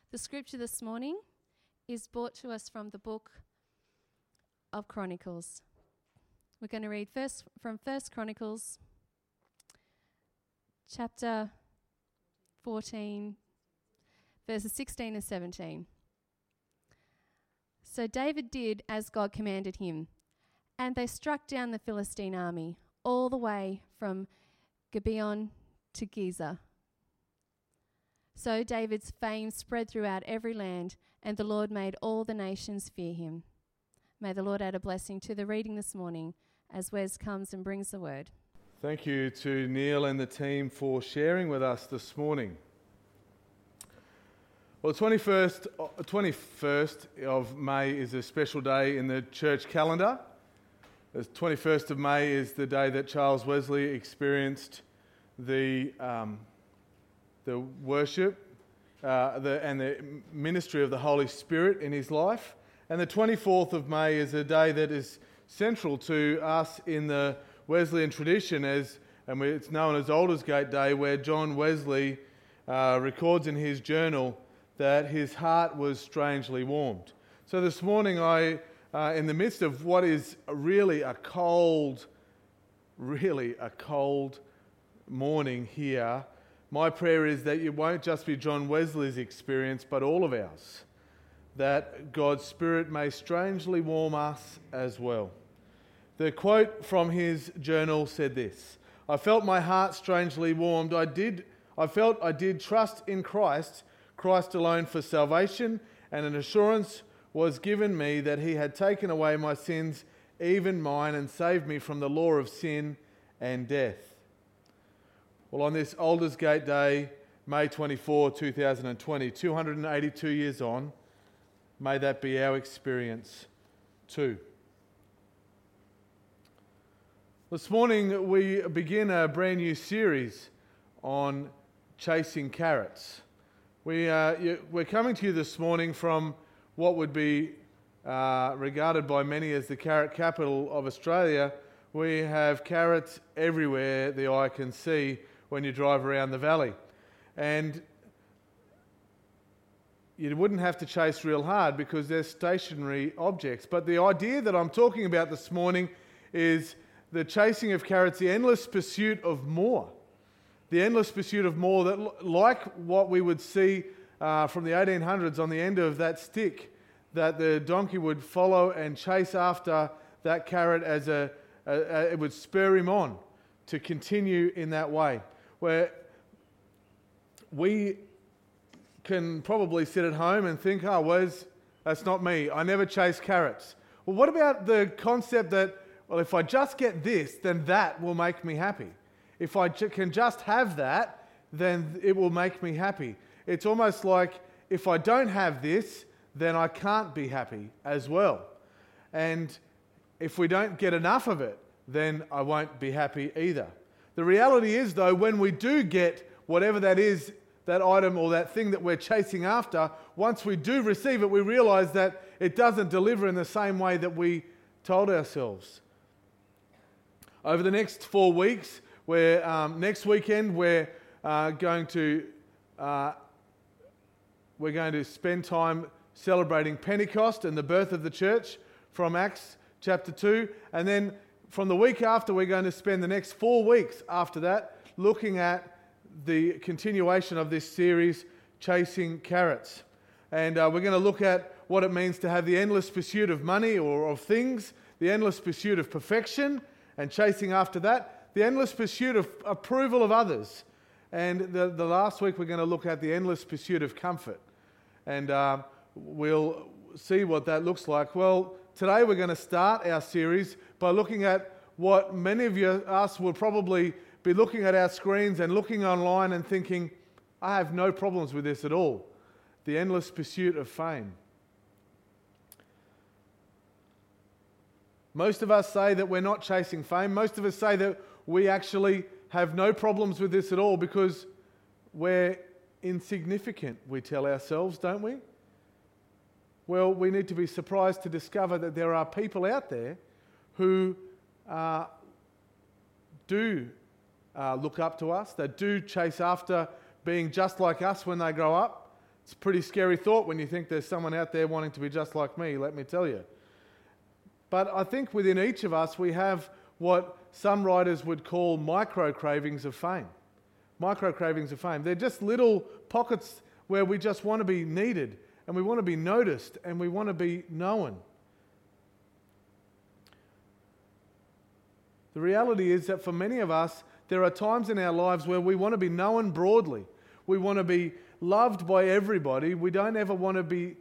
The scripture this morning is brought to us from the book of Chronicles. We're going to read first from 1 Chronicles chapter 14, verses 16 and 17. So David did as God commanded him, and they struck down the Philistine army all the way from Gibeon to Gezer. So David's fame spread throughout every land, and the Lord made all the nations fear him. May the Lord add a blessing to the reading this morning as Wes comes and brings the word. Thank you to Neil and the team for sharing with us this morning. Well, the 21st of May is a special day in the church calendar. The 21st of May is the day that Charles Wesley experienced the worship and the ministry of the Holy Spirit in his life. And the 24th of May is a day that is central to us in the Wesleyan tradition, it's known as Aldersgate Day, where John Wesley records in his journal that his heart was strangely warmed. So this morning, in the midst of what is really a cold morning here, my prayer is that it won't just be John Wesley's experience, but all of ours, that God's Spirit may strangely warm us as well. The quote from his journal said this: "I felt my heart strangely warmed. I felt I did trust in Christ alone for salvation, and an assurance was given me that he had taken away my sins, even mine, and saved me from the law of sin and death." Well, on this Aldersgate Day, May 24, 2020, 282 years on, may that be our experience too. This morning we begin a brand new series on chasing carrots. We're coming to you this morning from what would be regarded by many as the carrot capital of Australia. We have carrots everywhere the eye can see when you drive around the valley. And you wouldn't have to chase real hard because they're stationary objects. But the idea that I'm talking about this morning is the chasing of carrots, the endless pursuit of more. The endless pursuit of more, that like what we would see from the 1800s on the end of that stick, that the donkey would follow and chase after that carrot as it would spur him on to continue in that way. Where we can probably sit at home and think, oh, Wes, that's not me. I never chase carrots. Well, what about the concept that, well, if I just get this, then that will make me happy. If I can just have that, then it will make me happy. It's almost like if I don't have this, then I can't be happy as well. And if we don't get enough of it, then I won't be happy either. The reality is, though, when we do get whatever that is, that item or that thing that we're chasing after, once we do receive it, we realise that it doesn't deliver in the same way that we told ourselves. Over the next 4 weeks, next weekend, we're going to spend time celebrating Pentecost and the birth of the church from Acts chapter 2, and then from the week after, we're going to spend the next 4 weeks after that looking at the continuation of this series, Chasing Carrots. And we're going to look at what it means to have the endless pursuit of money or of things, the endless pursuit of perfection and chasing after that, the endless pursuit of approval of others. And the last week, we're going to look at the endless pursuit of comfort. And we'll see what that looks like. Well, today we're going to start our series by looking at what many of us will probably be looking at our screens and looking online and thinking, I have no problems with this at all. The endless pursuit of fame. Most of us say that we're not chasing fame. Most of us say that we actually have no problems with this at all because we're insignificant, we tell ourselves, don't we? Well, we need to be surprised to discover that there are people out there who do look up to us, that do chase after being just like us when they grow up. It's a pretty scary thought when you think there's someone out there wanting to be just like me, let me tell you. But I think within each of us we have what some writers would call micro cravings of fame. Micro cravings of fame. They're just little pockets where we just want to be needed and we want to be noticed and we want to be known. The reality is that for many of us, there are times in our lives where we want to be known broadly. We want to be loved by everybody. We don't ever want to be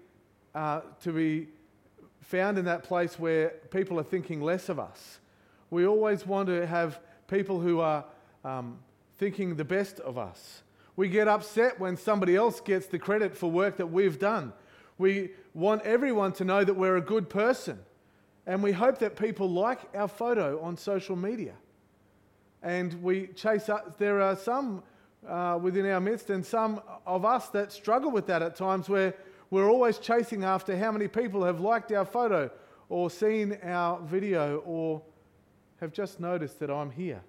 found in that place where people are thinking less of us. We always want to have people who are thinking the best of us. We get upset when somebody else gets the credit for work that we've done. We want everyone to know that we're a good person. And we hope that people like our photo on social media. And we chase up. There are some within our midst and some of us that struggle with that at times, where we're always chasing after how many people have liked our photo or seen our video or have just noticed that I'm here.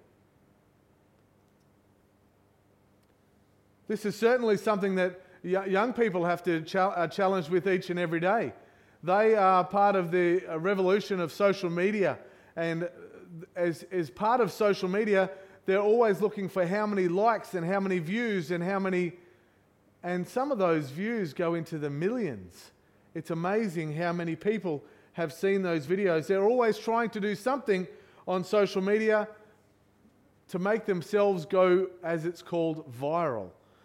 This is certainly something that young people have to challenge with each and every day. They are part of the revolution of social media, and as part of social media, they're always looking for how many likes and how many views and some of those views go into the millions. It's amazing how many people have seen those videos. They're always trying to do something on social media to make themselves go, as it's called, viral.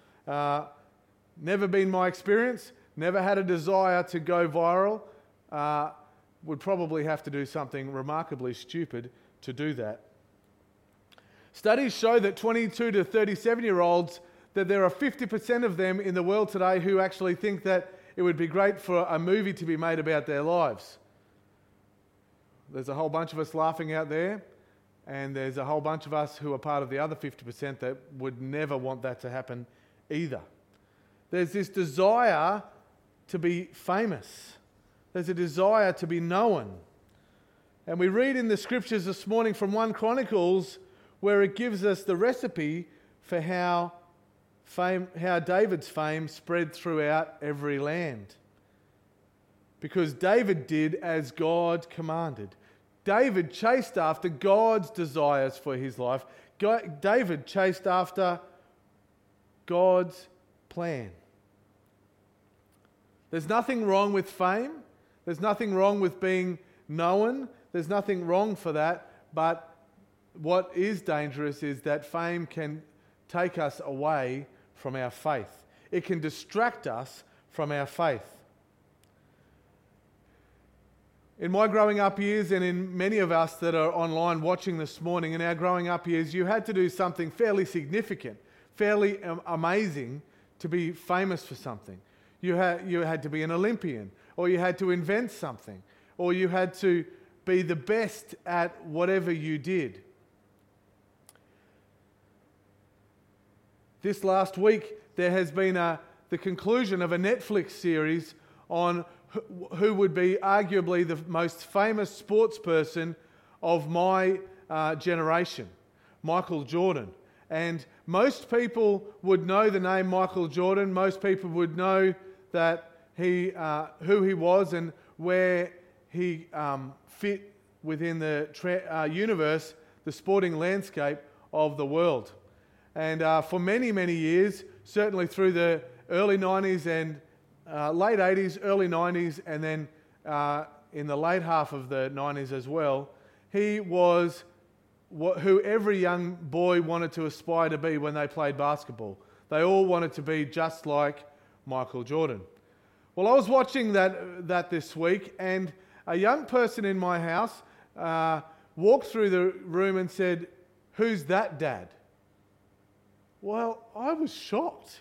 Never been my experience. Never had a desire to go viral. Would probably have to do something remarkably stupid to do that. Studies show that 22 to 37-year-olds, that there are 50% of them in the world today who actually think that it would be great for a movie to be made about their lives. There's a whole bunch of us laughing out there, and there's a whole bunch of us who are part of the other 50% that would never want that to happen either. There's this desire to be famous. There's a desire to be known. And we read in the scriptures this morning from 1 Chronicles where it gives us the recipe for how David's fame spread throughout every land. Because David did as God commanded. David chased after God's desires for his life. David chased after God's plan. There's nothing wrong with fame. There's nothing wrong with being known. There's nothing wrong for that. But what is dangerous is that fame can take us away from our faith. It can distract us from our faith. In my growing up years, and in many of us that are online watching this morning, in our growing up years, you had to do something fairly significant, fairly amazing to be famous for something. You had to be an Olympian, or you had to invent something, or you had to be the best at whatever you did. This last week, there has been the conclusion of a Netflix series on who would be arguably the most famous sports person of my generation, Michael Jordan. And most people would know the name Michael Jordan. Most people would know that who he was and where he fit within the universe, the sporting landscape of the world. And for many, many years, certainly through the early 90s and late 80s, early 90s, and then in the late half of the 90s as well, he was who every young boy wanted to aspire to be when they played basketball. They all wanted to be just like Michael Jordan. Well, I was watching that this week, and a young person in my house walked through the room and said, "Who's that, Dad?" Well, I was shocked.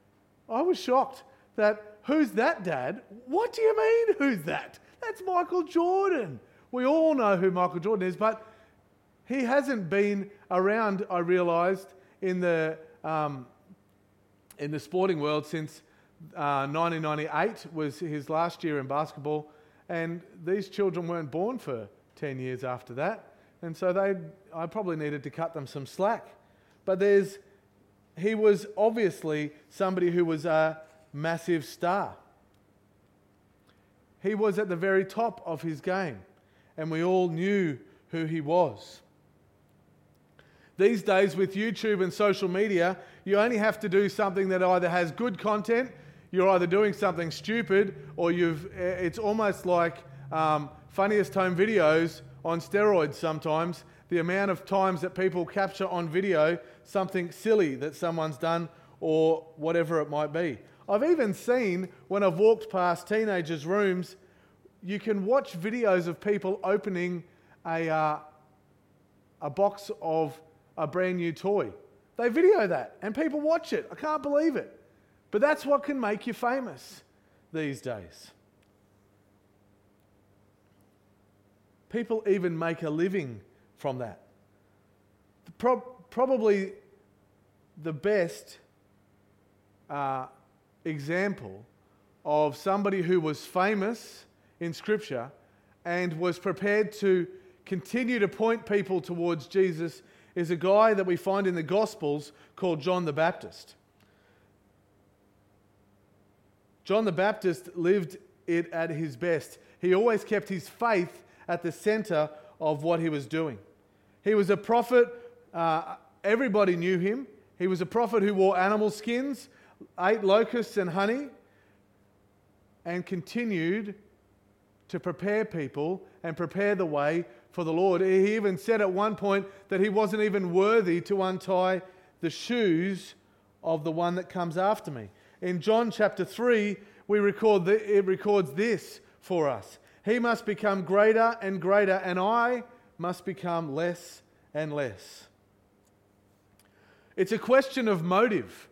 That, "Who's that, Dad? What do you mean, who's that? That's Michael Jordan." We all know who Michael Jordan is, but he hasn't been around, I realised, in the sporting world since 1998 was his last year in basketball, and these children weren't born for 10 years after that, and so I probably needed to cut them some slack. But he was obviously somebody who was massive star. He was at the very top of his game, and we all knew who he was. These days with YouTube and social media, you only have to do something that either has good content, you're either doing something stupid, or it's almost like funniest home videos on steroids sometimes. The amount of times that people capture on video something silly that someone's done or whatever it might be. I've even seen, when I've walked past teenagers' rooms, you can watch videos of people opening a box of a brand new toy. They video that and people watch it. I can't believe it. But that's what can make you famous these days. People even make a living from that. Probably the best example of somebody who was famous in Scripture and was prepared to continue to point people towards Jesus is a guy that we find in the Gospels called John the Baptist. John the Baptist lived it at his best. He always kept his faith at the center of what he was doing. He was a prophet. Everybody knew him. He was a prophet who wore animal skins, ate locusts and honey, and continued to prepare people and prepare the way for the Lord. He even said at one point that he wasn't even worthy to untie the shoes of the one that comes after me. In John chapter 3, it records this for us. He must become greater and greater, and I must become less and less. It's a question of motive.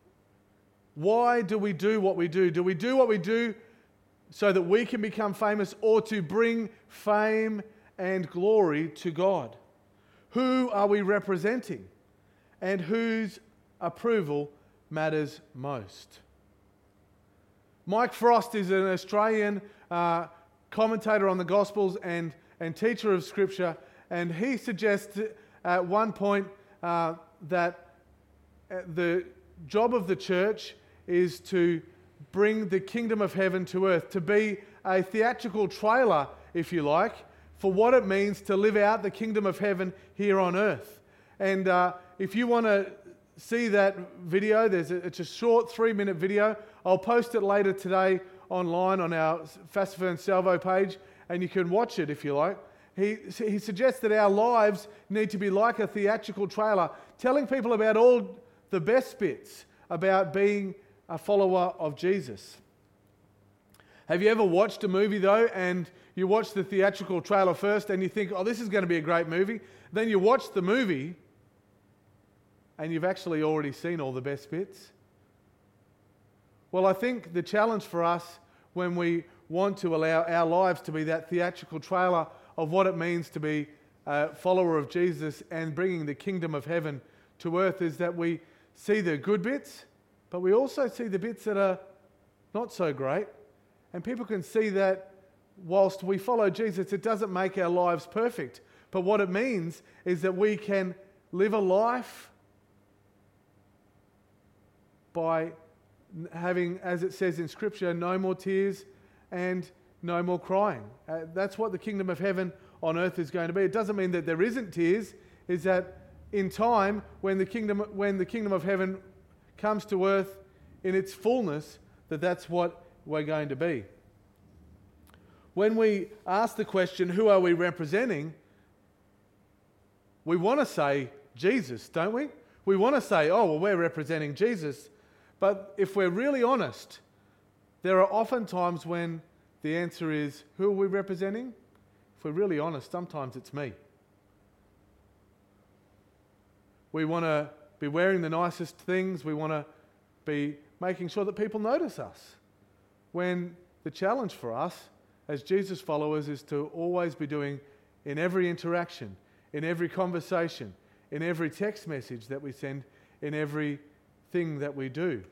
Why do we do what we do? Do we do what we do so that we can become famous, or to bring fame and glory to God? Who are we representing? And whose approval matters most? Mike Frost is an Australian commentator on the Gospels and teacher of Scripture, and he suggests at one point that the job of the church is to bring the kingdom of heaven to earth, to be a theatrical trailer, if you like, for what it means to live out the kingdom of heaven here on earth. And if you want to see that video, it's a short 3-minute video. I'll post it later today online on our Fassifern Salvo page, and you can watch it if you like. He suggests that our lives need to be like a theatrical trailer, telling people about all the best bits about being a follower of Jesus. Have you ever watched a movie though, and you watch the theatrical trailer first and you think, oh, this is going to be a great movie. Then you watch the movie and you've actually already seen all the best bits? Well, I think the challenge for us when we want to allow our lives to be that theatrical trailer of what it means to be a follower of Jesus and bringing the kingdom of heaven to earth is that we see the good bits, but we also see the bits that are not so great. And people can see that whilst we follow Jesus, it doesn't make our lives perfect. But what it means is that we can live a life by having, as it says in Scripture, no more tears and no more crying. That's what the kingdom of heaven on earth is going to be. It doesn't mean that there isn't tears. Is that in time, when the kingdom of heaven comes to earth in its fullness, that's what we're going to be. When we ask the question, who are we representing? We want to say Jesus, don't we? We want to say, oh, well, we're representing Jesus. But if we're really honest, there are often times when the answer is, who are we representing? If we're really honest, sometimes it's me. We want to be wearing the nicest things. We want to be making sure that people notice us. When the challenge for us as Jesus followers is to always be doing, in every interaction, in every conversation, in every text message that we send, in everything that we do,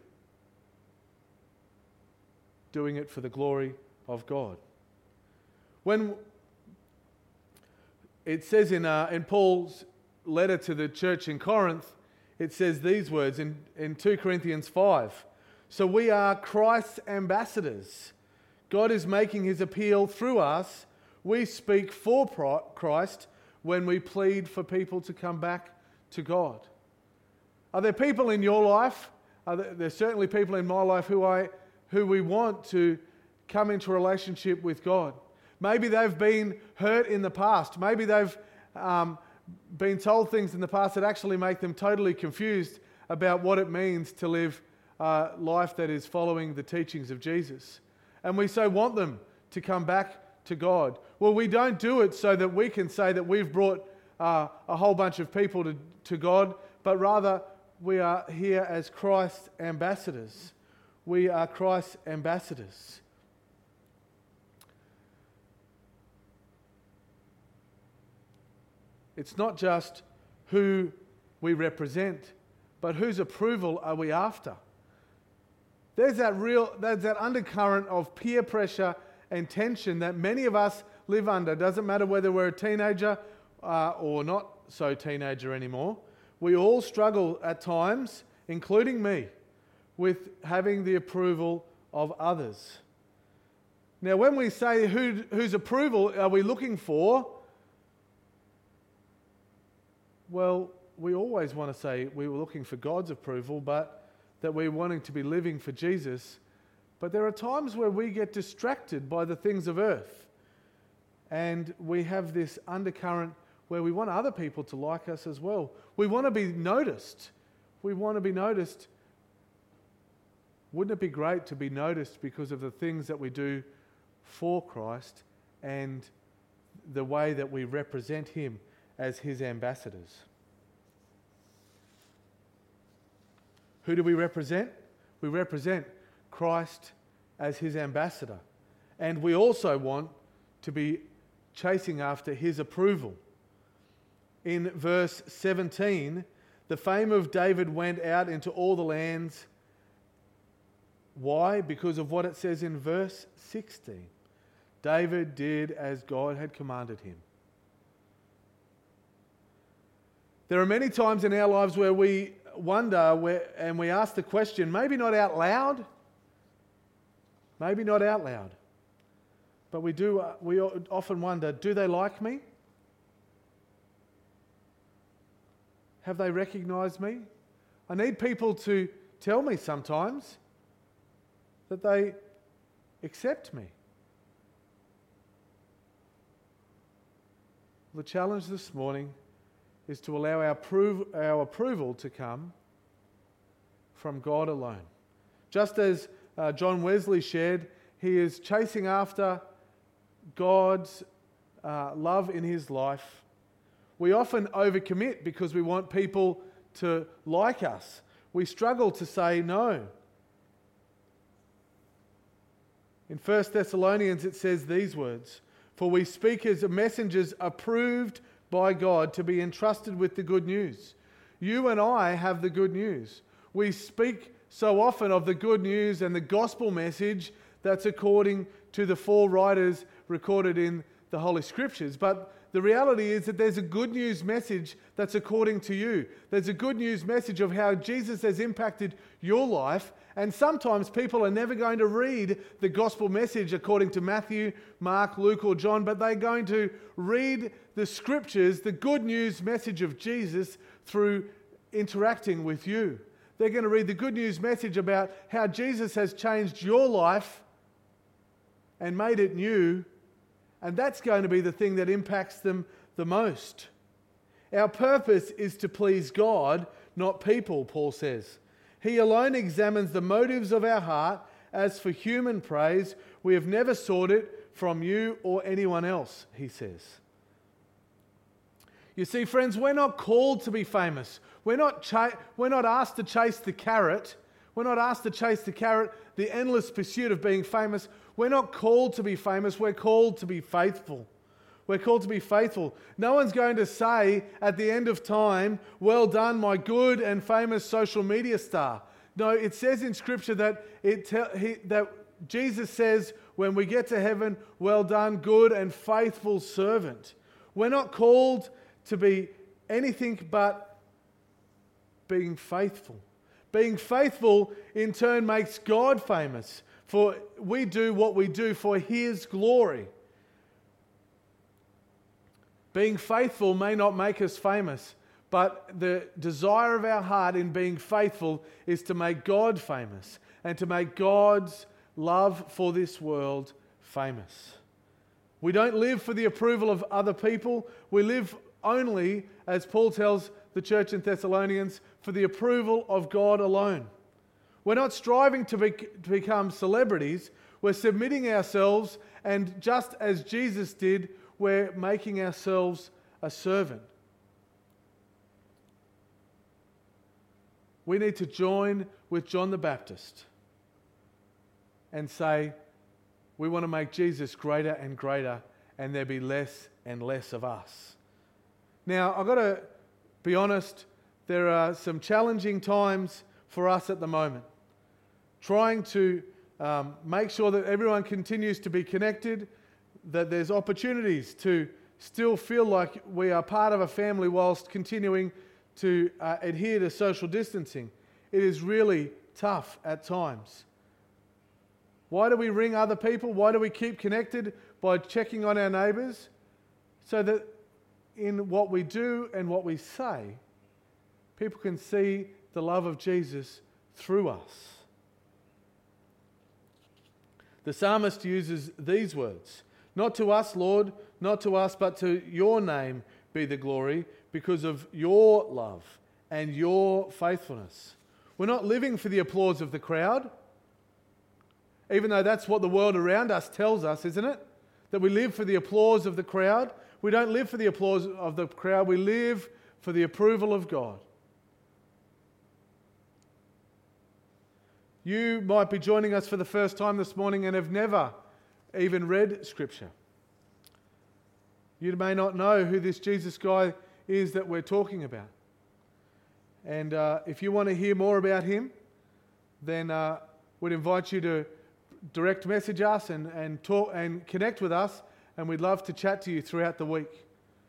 doing it for the glory of God. When it says in Paul's letter to the church in Corinth, it says these words in 2 Corinthians 5. So we are Christ's ambassadors. God is making his appeal through us. We speak for Christ when we plead for people to come back to God. Are there people in your life? There's certainly people in my life who we want to come into a relationship with God. Maybe they've been hurt in the past. Maybe they've been told things in the past that actually make them totally confused about what it means to live a life that is following the teachings of Jesus. And we so want them to come back to God. Well, we don't do it so that we can say that we've brought a whole bunch of people to God, but rather we are here as Christ's ambassadors. We are Christ's ambassadors. It's not just who we represent, but whose approval are we after? There's that undercurrent of peer pressure and tension that many of us live under. Doesn't matter whether we're a teenager or not so teenager anymore. We all struggle at times, including me, with having the approval of others. Now, when we say whose approval are we looking for, well, we always want to say we were looking for God's approval, but that we're wanting to be living for Jesus. But there are times where we get distracted by the things of earth. And we have this undercurrent where we want other people to like us as well. We want to be noticed. We want to be noticed. Wouldn't it be great to be noticed because of the things that we do for Christ and the way that we represent him as his ambassadors? Who do we represent? We represent Christ as his ambassador. And we also want to be chasing after his approval. In verse 17, the fame of David went out into all the lands. Why? Because of what it says in verse 16. David did as God had commanded him. There are many times in our lives where we wonder and we ask the question, maybe not out loud, but we often wonder, do they like me? Have they recognized me? I need people to tell me sometimes that they accept me. The challenge this morning is to allow our approval to come from God alone. Just as John Wesley shared, he is chasing after God's love in his life. We often overcommit because we want people to like us. We struggle to say no. In 1 Thessalonians it says these words, "For we speak as messengers approved by God to be entrusted with the good news." You and I have the good news. We speak so often of the good news and the gospel message that's according to the four writers recorded in the Holy Scriptures. But the reality is that there's a good news message that's according to you. There's a good news message of how Jesus has impacted your life. And sometimes people are never going to read the gospel message according to Matthew, Mark, Luke, or John, but they're going to read the Scriptures, the good news message of Jesus, through interacting with you. They're going to read the good news message about how Jesus has changed your life and made it new. And that's going to be the thing that impacts them the most. Our purpose is to please God, not people, Paul says. He alone examines the motives of our heart. As for human praise, we have never sought it from you or anyone else, he says. You see, friends, we're not called to be famous. We're not asked to chase the carrot. We're not asked to chase the carrot, the endless pursuit of being famous. We're not called to be famous. We're called to be faithful. We're called to be faithful. No one's going to say at the end of time, "Well done, my good and famous social media star." No, it says in Scripture that Jesus says when we get to heaven, "Well done, good and faithful servant." We're not called to be anything but being faithful. Being faithful, in turn, makes God famous. For we do what we do for His glory. Being faithful may not make us famous, but the desire of our heart in being faithful is to make God famous and to make God's love for this world famous. We don't live for the approval of other people. We live only, as Paul tells the church in Thessalonians, for the approval of God alone. We're not striving to become celebrities. We're submitting ourselves, and just as Jesus did, we're making ourselves a servant. We need to join with John the Baptist and say, we want to make Jesus greater and greater, and there be less and less of us. Now, I've got to be honest, there are some challenging times for us at the moment. Trying to make sure that everyone continues to be connected, that there's opportunities to still feel like we are part of a family whilst continuing to adhere to social distancing. It is really tough at times. Why do we ring other people? Why do we keep connected? By checking on our neighbours, so that in what we do and what we say, people can see the love of Jesus through us. The psalmist uses these words, "Not to us, Lord, not to us, but to your name be the glory, because of your love and your faithfulness." We're not living for the applause of the crowd, even though that's what the world around us tells us, isn't it? That we live for the applause of the crowd. We don't live for the applause of the crowd, we live for the approval of God. You might be joining us for the first time this morning and have never even read Scripture. You may not know who this Jesus guy is that we're talking about. And if you want to hear more about him, then we'd invite you to direct message us and talk and connect with us, and we'd love to chat to you throughout the week.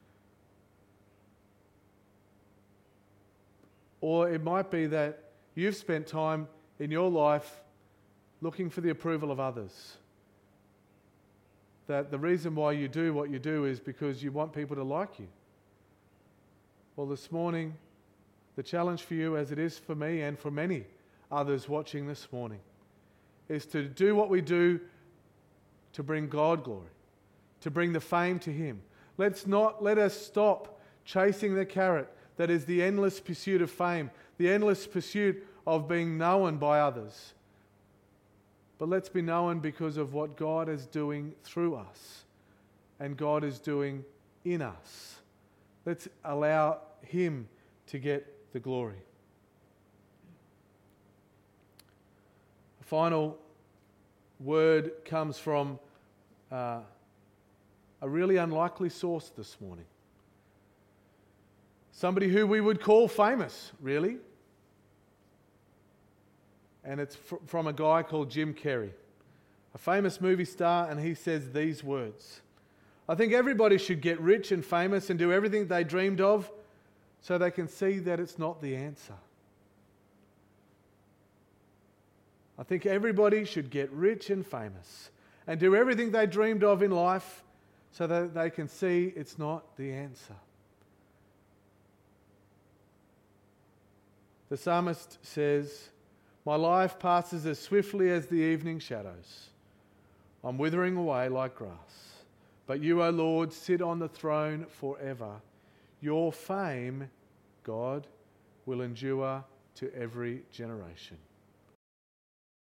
Or it might be that you've spent time in your life looking for the approval of others. That the reason why you do what you do is because you want people to like you. Well, this morning, the challenge for you, as it is for me and for many others watching this morning, is to do what we do to bring God glory, to bring the fame to Him. Let us stop chasing the carrot that is the endless pursuit of fame, the endless pursuit of being known by others. But let's be known because of what God is doing through us and God is doing in us. Let's allow Him to get the glory. The final word comes from a really unlikely source this morning. Somebody who we would call famous, really. And it's from a guy called Jim Carrey, a famous movie star, and he says these words: "I think everybody should get rich and famous and do everything they dreamed of so they can see that it's not the answer." I think everybody should get rich and famous and do everything they dreamed of in life so that they can see it's not the answer. The psalmist says, "My life passes as swiftly as the evening shadows. I'm withering away like grass. But you, O Lord, sit on the throne forever. Your fame, God, will endure to every generation."